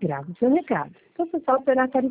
gravo o seu recado. Então, você só alterar a